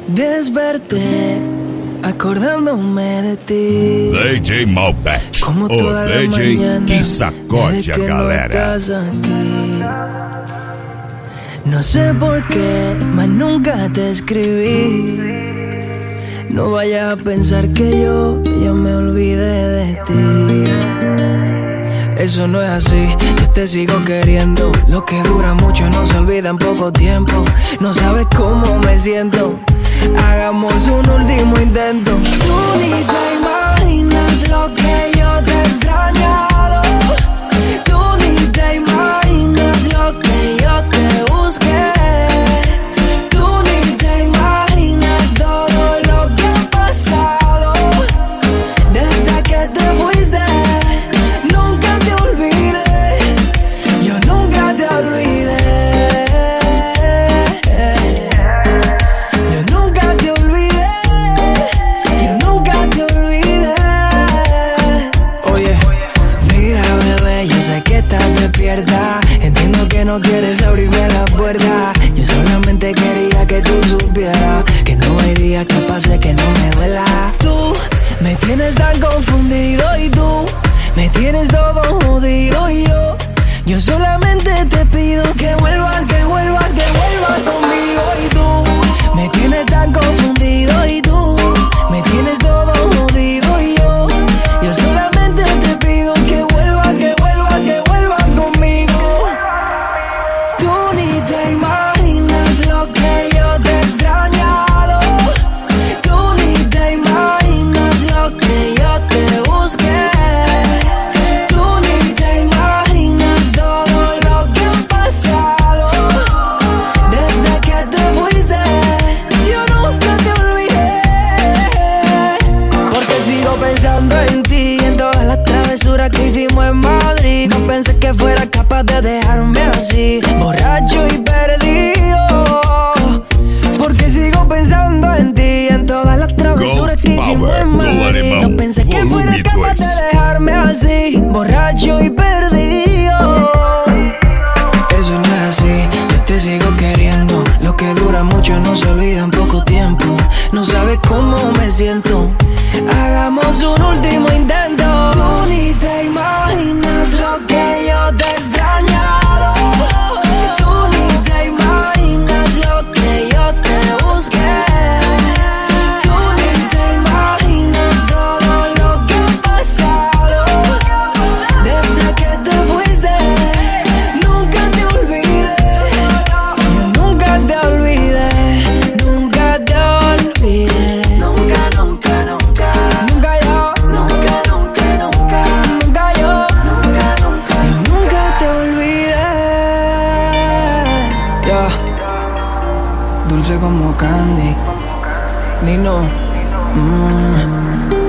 Desperté acordándome de ti. DJ Malbec, como toda o la DJ mañana, que sacode desde a que galera. No estás aquí. No sé por qué, mas nunca te escribí. No vayas a pensar que yo me olvidé de ti. Eso no es así, yo te sigo queriendo. Lo que dura mucho no se olvida en poco tiempo. No sabes cómo me siento, hagamos un último intento. Tú ni te imaginas lo que yo te he extrañado. Tú ni te imaginas lo que yo te busqué. Tú ni te imaginas todo lo que ha pasado desde que te fuiste. Nunca te olvidé, yo nunca te olvidé. Yo nunca te olvidé, yo nunca te olvidé. Oye, mira bebé, yo sé que estás despierta. Entiendo que no quieres abrirme la puerta. Yo solamente quería que tú supieras que no hay día que pase que no me duela. Tú me tienes tan confundido y tú me tienes todo jodido y yo solamente te pido que vuelvas, que vuelvas, que vuelvas conmigo. Y tú me tienes tan confundido y tú me tienes todo jodido y yo solamente te pido que vuelvas, que vuelvas, que vuelvas conmigo. Tú ni te imaginas lo que yo te he extrañado. Tú ni te imaginas lo que yo te busqué. Tú ni te imaginas todo lo que ha pasado desde que te fuiste. Yo nunca te olvidé, porque sigo pensando en ti, en todas las travesuras que hicimos en Madrid. No pensé que fuera capaz de dejarme así, borracho y perdido. Porque sigo pensando en ti, en todas las travesuras que hicimos en Madrid. No pensé que fuera capaz de dejarme así, borracho y perdido. Eso no es así, yo te sigo queriendo. Lo que dura mucho no se olvida en poco tiempo. No sabes cómo me siento, hagamos un último intento. Tú ni te imaginas lo que yo te he extrañado. Tú ni te imaginas lo que yo te busqué. Tú ni te imaginas todo lo que ha pasado desde que te fuiste. Nunca te olvidé, yo nunca te olvidé, nunca te olvidé. Nunca, nunca, nunca, nunca yo, nunca, nunca, nunca, nunca yo, nunca, nunca, yo nunca te olvidé. Ya, dulce como candy, Nino.